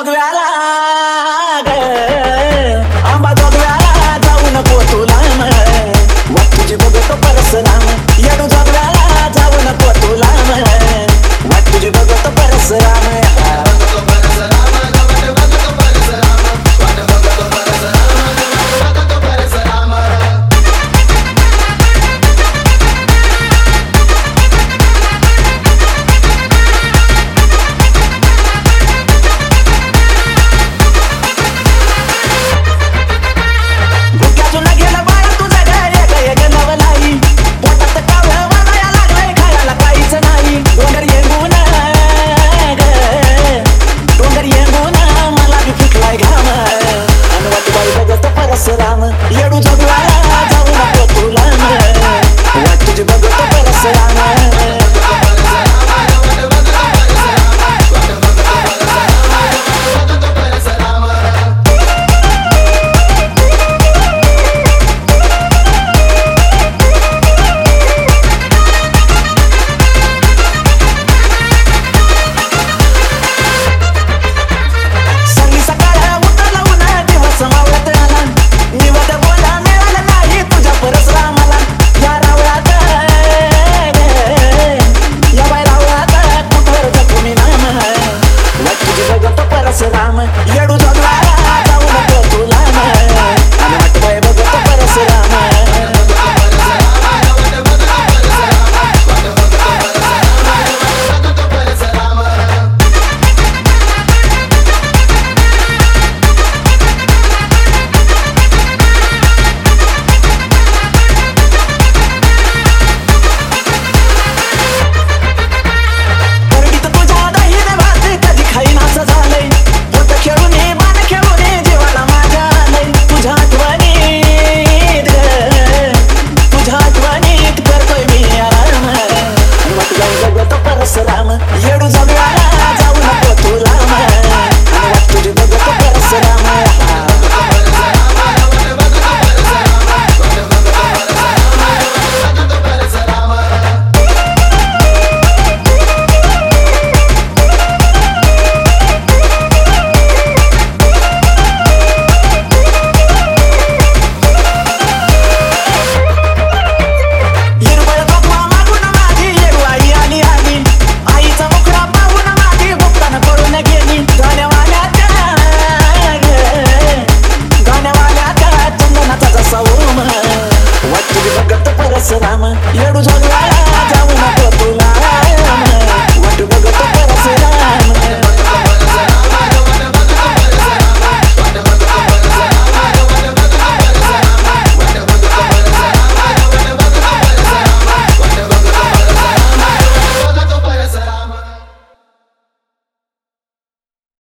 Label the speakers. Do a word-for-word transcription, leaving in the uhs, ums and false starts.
Speaker 1: जोगव्याला ग आंबा जोगव्याला जाऊ नको तुला वाट तुझी बघतो परसराम येडू जोगव्याला जाऊ नको तुला वाट तुझी बघतो परसराम येडू जोगव्याला जाऊ नको तुला वाट तुझी बघतो परसराम परसराम येडू जोगव्याला जाऊ नको तुला आणि वाट बाय बघतो परसराम परसराम येडू जोगव्याला जाऊ नको तुला आणि वाट तुझी बघतो परसराम परसराम येडू